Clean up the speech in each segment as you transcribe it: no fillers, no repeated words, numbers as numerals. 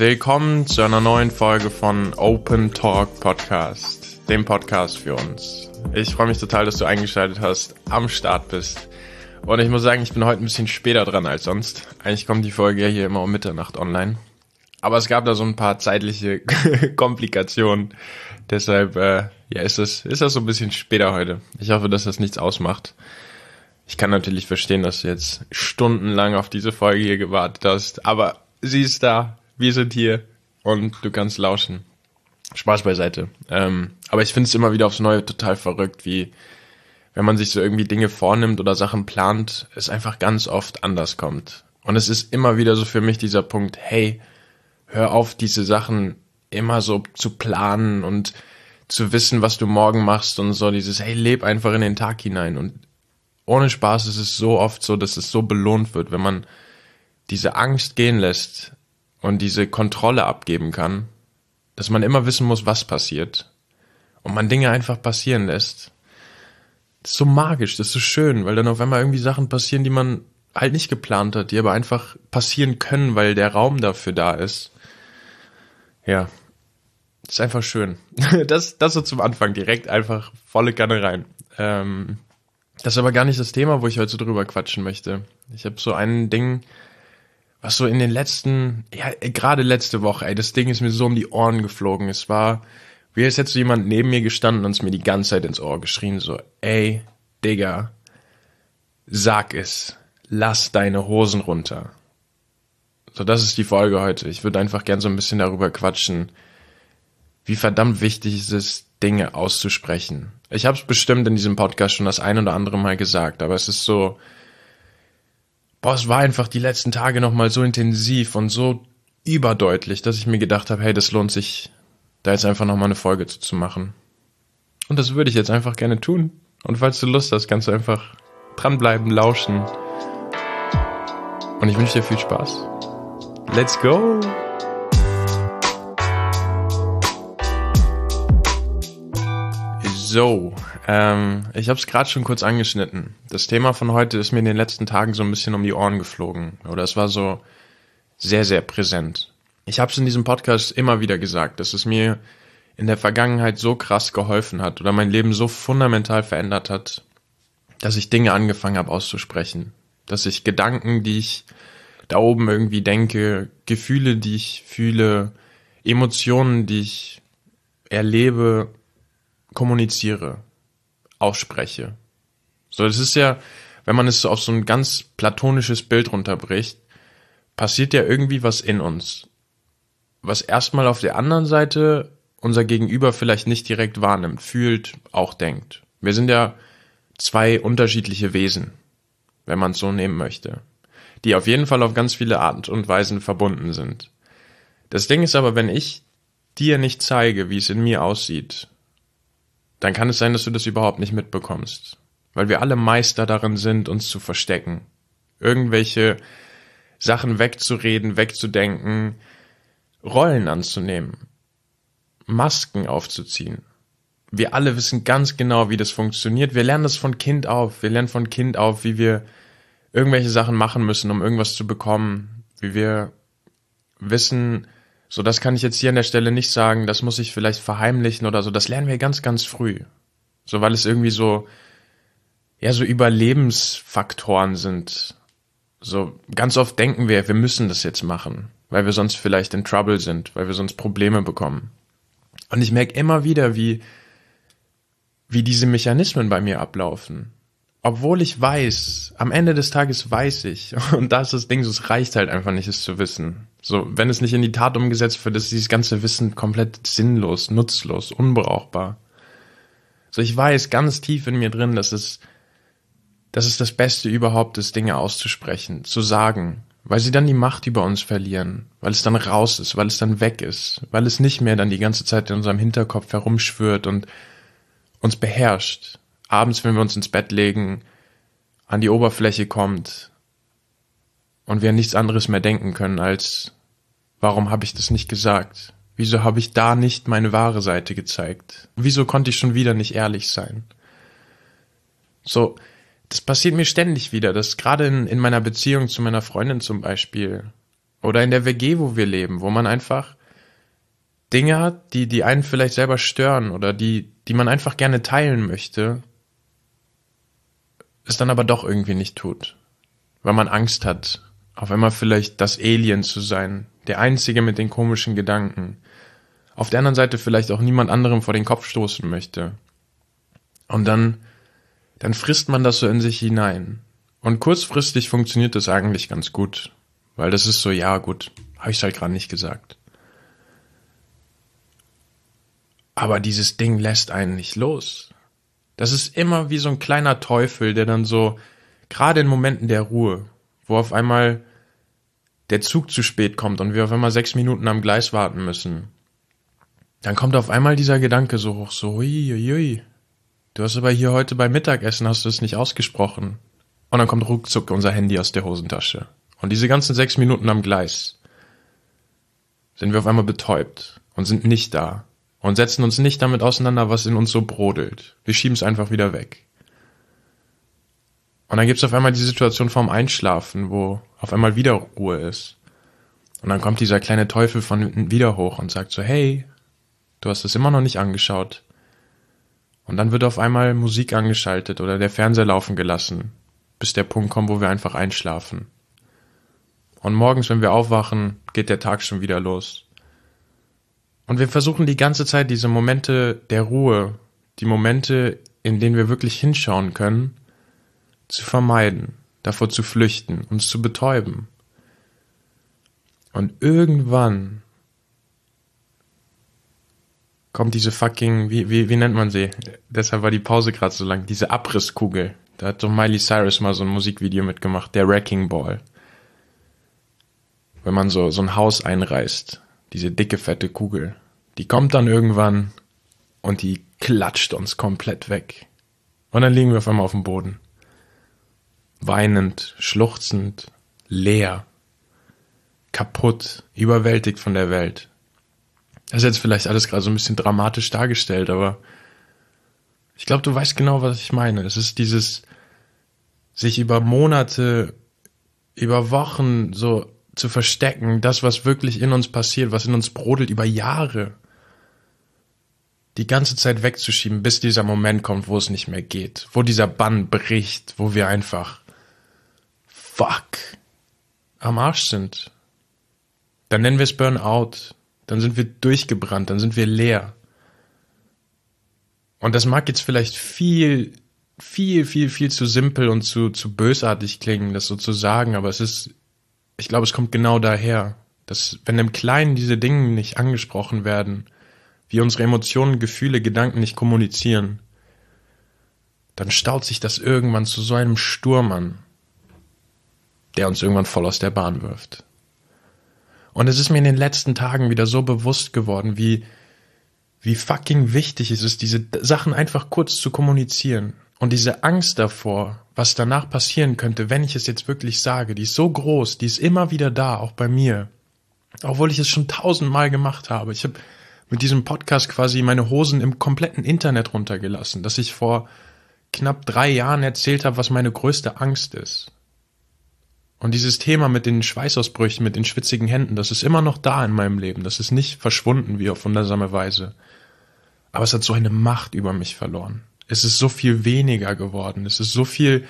Willkommen zu einer neuen Folge von Open Talk Podcast, dem Podcast für uns. Ich freue mich total, dass du eingeschaltet hast, am Start bist. Und ich muss sagen, ich bin heute ein bisschen später dran als sonst. Eigentlich kommt die Folge ja hier immer um Mitternacht online. Aber es gab da so ein paar zeitliche Komplikationen. Deshalb ist das so ein bisschen später heute. Ich hoffe, dass das nichts ausmacht. Ich kann natürlich verstehen, dass du jetzt stundenlang auf diese Folge hier gewartet hast. Aber sie ist da, wir sind hier und du kannst lauschen. Spaß beiseite. Aber ich finde es immer wieder aufs Neue total verrückt, wie wenn man sich so irgendwie Dinge vornimmt oder Sachen plant, es einfach ganz oft anders kommt. Und es ist immer wieder so für mich dieser Punkt, hey, hör auf, diese Sachen immer so zu planen und zu wissen, was du morgen machst und so dieses, hey, leb einfach in den Tag hinein. Und ohne Spaß ist es so oft so, dass es so belohnt wird, wenn man diese Angst gehen lässt und diese Kontrolle abgeben kann, dass man immer wissen muss, was passiert und man Dinge einfach passieren lässt. Das ist so magisch, das ist so schön, weil dann auf einmal irgendwie Sachen passieren, die man halt nicht geplant hat, die aber einfach passieren können, weil der Raum dafür da ist. Ja, das ist einfach schön. Das so zum Anfang, direkt einfach volle Kanne rein. Das ist aber gar nicht das Thema, wo ich heute so drüber quatschen möchte. Ich habe so ein Ding, was so in den letzten, gerade letzte Woche, das Ding ist mir so um die Ohren geflogen. Es war, wie als hätte so jemand neben mir gestanden und es mir die ganze Zeit ins Ohr geschrien, so, ey, Digga, sag es, lass deine Hosen runter. So, das ist die Folge heute. Ich würde einfach gern so ein bisschen darüber quatschen, wie verdammt wichtig es ist, Dinge auszusprechen. Ich habe es bestimmt in diesem Podcast schon das ein oder andere Mal gesagt, aber es ist so, es war einfach die letzten Tage nochmal so intensiv und so überdeutlich, dass ich mir gedacht habe, hey, das lohnt sich, da jetzt einfach nochmal eine Folge zu machen. Und das würde ich jetzt einfach gerne tun. Und falls du Lust hast, kannst du einfach dranbleiben, lauschen. Und ich wünsche dir viel Spaß. Let's go! So, ich habe es gerade schon kurz angeschnitten. Das Thema von heute ist mir in den letzten Tagen so ein bisschen um die Ohren geflogen. Oder es war so sehr, sehr präsent. Ich habe es in diesem Podcast immer wieder gesagt, dass es mir in der Vergangenheit so krass geholfen hat oder mein Leben so fundamental verändert hat, dass ich Dinge angefangen habe auszusprechen. Dass ich Gedanken, die ich da oben irgendwie denke, Gefühle, die ich fühle, Emotionen, die ich erlebe, kommuniziere, ausspreche. So, das ist ja, wenn man es so auf so ein ganz platonisches Bild runterbricht, passiert ja irgendwie was in uns, was erstmal auf der anderen Seite unser Gegenüber vielleicht nicht direkt wahrnimmt, fühlt, auch denkt. Wir sind ja zwei unterschiedliche Wesen, wenn man es so nehmen möchte, die auf jeden Fall auf ganz viele Arten und Weisen verbunden sind. Das Ding ist aber, wenn ich dir nicht zeige, wie es in mir aussieht, dann kann es sein, dass du das überhaupt nicht mitbekommst. Weil wir alle Meister darin sind, uns zu verstecken. Irgendwelche Sachen wegzureden, wegzudenken, Rollen anzunehmen, Masken aufzuziehen. Wir alle wissen ganz genau, wie das funktioniert. Wir lernen das von Kind auf. Wir lernen von Kind auf, wie wir irgendwelche Sachen machen müssen, um irgendwas zu bekommen. Wie wir wissen, so, das kann ich jetzt hier an der Stelle nicht sagen, das muss ich vielleicht verheimlichen oder so. Das lernen wir ganz, ganz früh. So, weil es irgendwie so Überlebensfaktoren sind. So, ganz oft denken wir müssen das jetzt machen, weil wir sonst vielleicht in Trouble sind, weil wir sonst Probleme bekommen. Und ich merke immer wieder, wie diese Mechanismen bei mir ablaufen. Obwohl ich weiß, am Ende des Tages weiß ich, und da ist das Ding, so, es reicht halt einfach nicht, es zu wissen. So, wenn es nicht in die Tat umgesetzt wird, ist dieses ganze Wissen komplett sinnlos, nutzlos, unbrauchbar. So, ich weiß ganz tief in mir drin, dass es das Beste überhaupt ist, Dinge auszusprechen, zu sagen, weil sie dann die Macht über uns verlieren, weil es dann raus ist, weil es dann weg ist, weil es nicht mehr dann die ganze Zeit in unserem Hinterkopf herumschwirrt und uns beherrscht. Abends, wenn wir uns ins Bett legen, an die Oberfläche kommt und wir an nichts anderes mehr denken können als, warum habe ich das nicht gesagt? Wieso habe ich da nicht meine wahre Seite gezeigt? Wieso konnte ich schon wieder nicht ehrlich sein? So, das passiert mir ständig wieder, dass gerade in meiner Beziehung zu meiner Freundin zum Beispiel, Oder in der WG, wo wir leben, wo man einfach Dinge hat, die einen vielleicht selber stören oder die man einfach gerne teilen möchte, es dann aber doch irgendwie nicht tut. Weil man Angst hat, auf einmal vielleicht das Alien zu sein, der Einzige mit den komischen Gedanken. Auf der anderen Seite vielleicht auch niemand anderem vor den Kopf stoßen möchte. Und dann frisst man das so in sich hinein. Und kurzfristig funktioniert das eigentlich ganz gut. Weil das ist so, ja gut, habe ich halt gerade nicht gesagt. Aber dieses Ding lässt einen nicht los. Das ist immer wie so ein kleiner Teufel, der dann so, gerade in Momenten der Ruhe, wo auf einmal der Zug zu spät kommt und wir auf einmal 6 Minuten am Gleis warten müssen, dann kommt auf einmal dieser Gedanke so hoch, so, hui, du hast aber hier heute beim Mittagessen, hast du es nicht ausgesprochen. Und dann kommt ruckzuck unser Handy aus der Hosentasche. Und diese ganzen 6 Minuten am Gleis sind wir auf einmal betäubt und sind nicht da. Und setzen uns nicht damit auseinander, was in uns so brodelt. Wir schieben es einfach wieder weg. Und dann gibt es auf einmal die Situation vorm Einschlafen, wo auf einmal wieder Ruhe ist. Und dann kommt dieser kleine Teufel von hinten wieder hoch und sagt so, hey, du hast es immer noch nicht angeschaut. Und dann wird auf einmal Musik angeschaltet oder der Fernseher laufen gelassen, bis der Punkt kommt, wo wir einfach einschlafen. Und morgens, wenn wir aufwachen, geht der Tag schon wieder los. Und wir versuchen die ganze Zeit diese Momente der Ruhe, die Momente, in denen wir wirklich hinschauen können, zu vermeiden, davor zu flüchten, uns zu betäuben. Und irgendwann kommt diese fucking, wie nennt man sie? Deshalb war die Pause gerade so lang, diese Abrisskugel. Da hat so Miley Cyrus mal so ein Musikvideo mitgemacht, der Wrecking Ball. Wenn man so ein Haus einreißt, diese dicke, fette Kugel, die kommt dann irgendwann und die klatscht uns komplett weg. Und dann liegen wir auf einmal auf dem Boden. Weinend, schluchzend, leer, kaputt, überwältigt von der Welt. Das ist jetzt vielleicht alles gerade so ein bisschen dramatisch dargestellt, aber ich glaube, du weißt genau, was ich meine. Es ist dieses, sich über Monate, über Wochen so zu verstecken, das, was wirklich in uns passiert, was in uns brodelt, über Jahre, die ganze Zeit wegzuschieben, bis dieser Moment kommt, wo es nicht mehr geht, wo dieser Bann bricht, wo wir einfach am Arsch sind. Dann nennen wir es Burnout, dann sind wir durchgebrannt, dann sind wir leer. Und das mag jetzt vielleicht viel zu simpel und zu bösartig klingen, das so zu sagen, aber ich glaube, es kommt genau daher, dass wenn im Kleinen diese Dinge nicht angesprochen werden, wir unsere Emotionen, Gefühle, Gedanken nicht kommunizieren, dann staut sich das irgendwann zu so einem Sturm an, der uns irgendwann voll aus der Bahn wirft. Und es ist mir in den letzten Tagen wieder so bewusst geworden, wie fucking wichtig es ist, diese Sachen einfach kurz zu kommunizieren. Und diese Angst davor, was danach passieren könnte, wenn ich es jetzt wirklich sage, die ist so groß, die ist immer wieder da, auch bei mir. Obwohl ich es schon 1000-mal gemacht habe. Ich habe mit diesem Podcast quasi meine Hosen im kompletten Internet runtergelassen, dass ich vor knapp 3 Jahren erzählt habe, was meine größte Angst ist. Und dieses Thema mit den Schweißausbrüchen, mit den schwitzigen Händen, das ist immer noch da in meinem Leben. Das ist nicht verschwunden wie auf wundersame Weise. Aber es hat so eine Macht über mich verloren. Es ist so viel weniger geworden. Es ist so viel...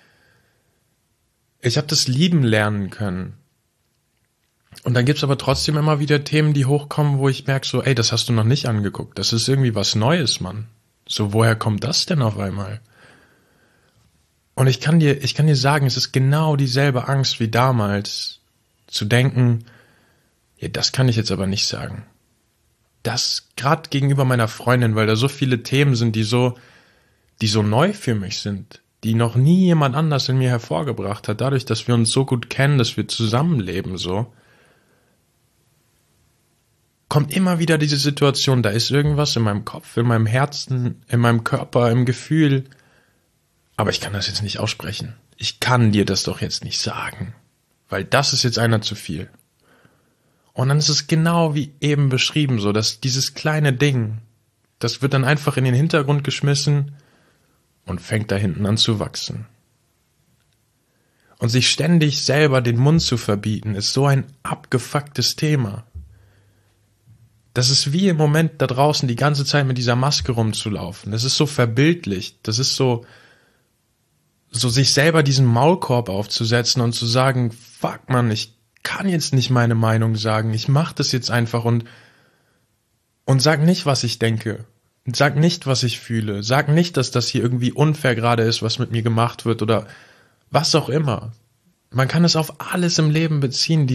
Ich habe das lieben lernen können. Und dann gibt's aber trotzdem immer wieder Themen, die hochkommen, wo ich merke so, ey, das hast du noch nicht angeguckt. Das ist irgendwie was Neues, Mann. So, woher kommt das denn auf einmal? Und ich kann dir sagen, es ist genau dieselbe Angst wie damals, zu denken, ja, das kann ich jetzt aber nicht sagen. Das gerade gegenüber meiner Freundin, weil da so viele Themen sind, die so neu für mich sind, die noch nie jemand anders in mir hervorgebracht hat, dadurch, dass wir uns so gut kennen, dass wir zusammenleben, so, kommt immer wieder diese Situation, da ist irgendwas in meinem Kopf, in meinem Herzen, in meinem Körper, im Gefühl, aber ich kann das jetzt nicht aussprechen. Ich kann dir das doch jetzt nicht sagen, weil das ist jetzt einer zu viel. Und dann ist es genau wie eben beschrieben, so, dass dieses kleine Ding, das wird dann einfach in den Hintergrund geschmissen und fängt da hinten an zu wachsen. Und sich ständig selber den Mund zu verbieten, ist so ein abgefucktes Thema. Das ist wie im Moment da draußen die ganze Zeit mit dieser Maske rumzulaufen. Das ist so verbildlicht. Das ist so sich selber diesen Maulkorb aufzusetzen und zu sagen, fuck man, ich kann jetzt nicht meine Meinung sagen. Ich mach das jetzt einfach und sag nicht, was ich denke. Sag nicht, was ich fühle. Sag nicht, dass das hier irgendwie unfair gerade ist, was mit mir gemacht wird oder was auch immer. Man kann es auf alles im Leben beziehen,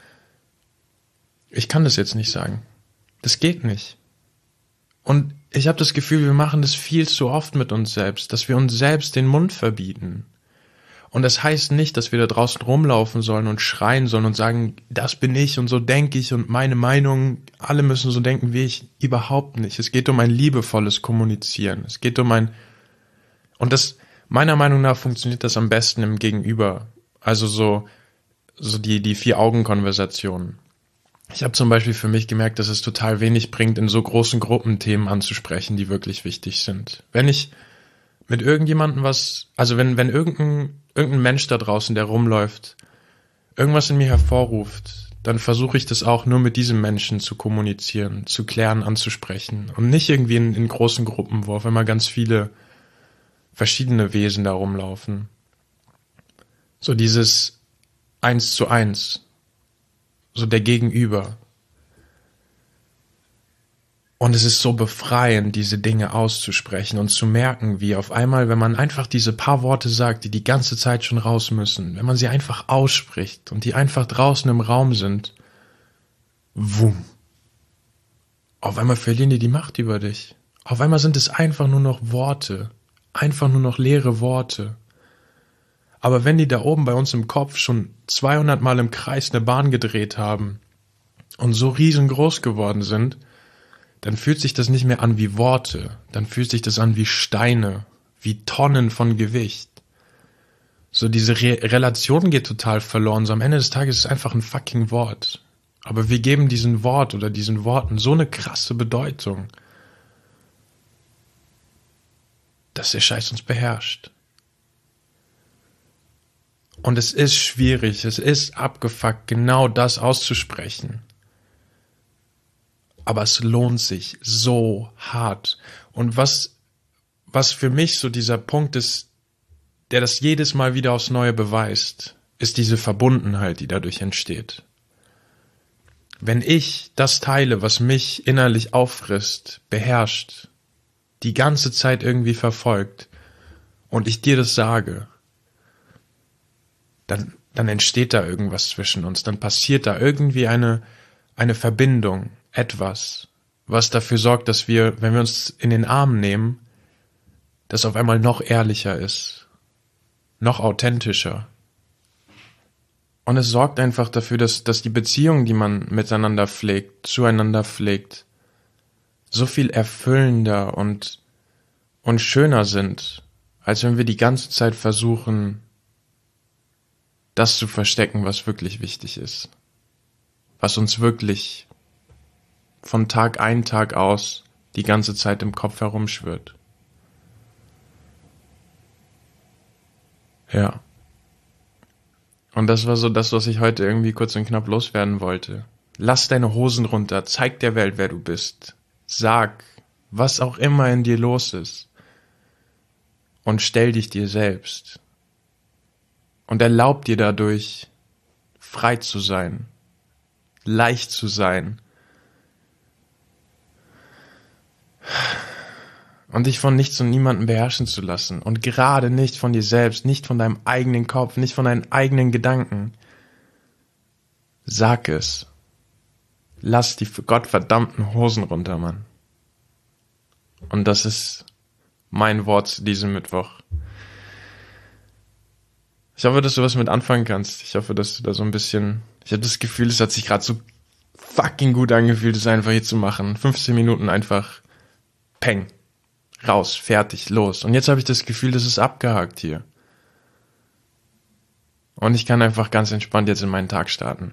ich kann das jetzt nicht sagen. Das geht nicht. Und ich habe das Gefühl, wir machen das viel zu oft mit uns selbst, dass wir uns selbst den Mund verbieten. Und das heißt nicht, dass wir da draußen rumlaufen sollen und schreien sollen und sagen, das bin ich und so denke ich und meine Meinung, alle müssen so denken wie ich. Überhaupt nicht. Es geht um ein liebevolles Kommunizieren. Es geht um und das, meiner Meinung nach, funktioniert das am besten im Gegenüber. Also so die 4-Augen-Konversationen. Ich habe zum Beispiel für mich gemerkt, dass es total wenig bringt, in so großen Gruppen Themen anzusprechen, die wirklich wichtig sind. Wenn ich mit irgendjemandem wenn irgendein Mensch da draußen, der rumläuft, irgendwas in mir hervorruft, dann versuche ich das auch nur mit diesem Menschen zu kommunizieren, zu klären, anzusprechen und nicht irgendwie in großen Gruppen, wo auf einmal ganz viele verschiedene Wesen da rumlaufen. So dieses 1:1. So der Gegenüber. Und es ist so befreiend, diese Dinge auszusprechen und zu merken, wie auf einmal, wenn man einfach diese paar Worte sagt, die ganze Zeit schon raus müssen, wenn man sie einfach ausspricht und die einfach draußen im Raum sind, wumm. Auf einmal verlieren die Macht über dich. Auf einmal sind es einfach nur noch Worte, einfach nur noch leere Worte. Aber wenn die da oben bei uns im Kopf schon 200 Mal im Kreis eine Bahn gedreht haben und so riesengroß geworden sind, dann fühlt sich das nicht mehr an wie Worte, dann fühlt sich das an wie Steine, wie Tonnen von Gewicht. So diese Relation geht total verloren, so am Ende des Tages ist es einfach ein fucking Wort. Aber wir geben diesem Wort oder diesen Worten so eine krasse Bedeutung, dass der Scheiß uns beherrscht. Und es ist schwierig, es ist abgefuckt, genau das auszusprechen. Aber es lohnt sich so hart. Und was für mich so dieser Punkt ist, der das jedes Mal wieder aufs Neue beweist, ist diese Verbundenheit, die dadurch entsteht. Wenn ich das teile, was mich innerlich auffrisst, beherrscht, die ganze Zeit irgendwie verfolgt, und ich dir das sage, dann entsteht da irgendwas zwischen uns, dann passiert da irgendwie eine Verbindung, etwas, was dafür sorgt, dass wir, wenn wir uns in den Arm nehmen, das auf einmal noch ehrlicher ist, noch authentischer. Und es sorgt einfach dafür, dass die Beziehungen, die man miteinander pflegt, zueinander pflegt, so viel erfüllender und schöner sind, als wenn wir die ganze Zeit versuchen, das zu verstecken, was wirklich wichtig ist. Was uns wirklich von Tag ein, Tag aus die ganze Zeit im Kopf herumschwirrt. Ja. Und das war so das, was ich heute irgendwie kurz und knapp loswerden wollte. Lass deine Hosen runter, zeig der Welt, wer du bist. Sag, was auch immer in dir los ist. Und stell dich dir selbst. Und erlaub dir dadurch, frei zu sein, leicht zu sein und dich von nichts und niemandem beherrschen zu lassen und gerade nicht von dir selbst, nicht von deinem eigenen Kopf, nicht von deinen eigenen Gedanken. Sag es. Lass die gottverdammten Hosen runter, Mann. Und das ist mein Wort zu diesem Mittwoch. Ich hoffe, dass du was mit anfangen kannst. Ich hoffe, dass du da so ein bisschen... Ich habe das Gefühl, es hat sich gerade so fucking gut angefühlt, es einfach hier zu machen. 15 Minuten einfach peng. Raus, fertig, los. Und jetzt habe ich das Gefühl, das ist abgehakt hier. Und ich kann einfach ganz entspannt jetzt in meinen Tag starten.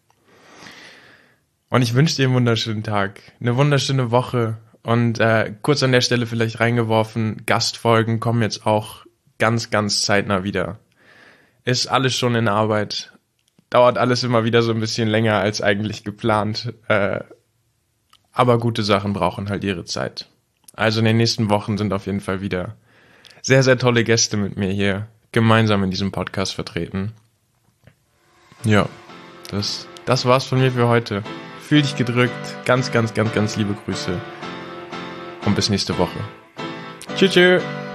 Und ich wünsche dir einen wunderschönen Tag, eine wunderschöne Woche. Und kurz an der Stelle vielleicht reingeworfen, Gastfolgen kommen jetzt auch ganz, ganz zeitnah wieder. ist alles schon in Arbeit. Dauert alles immer wieder so ein bisschen länger als eigentlich geplant. Aber gute Sachen brauchen halt ihre Zeit. Also in den nächsten Wochen sind auf jeden Fall wieder sehr, sehr tolle Gäste mit mir hier gemeinsam in diesem Podcast vertreten. Ja, das war's von mir für heute. Fühl dich gedrückt. Ganz, ganz, ganz, ganz liebe Grüße. Und bis nächste Woche. Tschüss, tschüss.